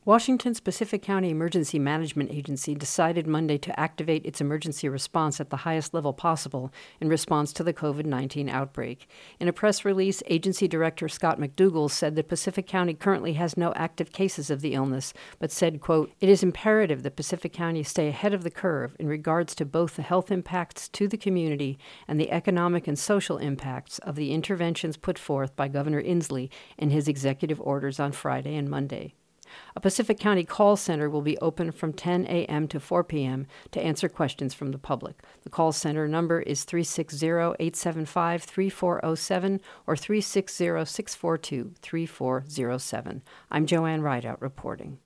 Washington's Pacific County Emergency Management Agency decided Monday to activate its emergency response at the highest level possible in response to the COVID-19 outbreak. In a press release, agency director Scott McDougall said that Pacific County currently has no active cases of the illness, but said, quote, "It is imperative that Pacific County stay ahead of the curve in regards to both the health impacts to the community and the economic and social impacts of the interventions put forth by Governor Inslee in his executive orders on Friday and Monday." A Pacific County call center will be open from 10 a.m. to 4 p.m. to answer questions from the public. The call center number is 360-875-3407 or 360-642-3407. I'm Joanne Rideout reporting.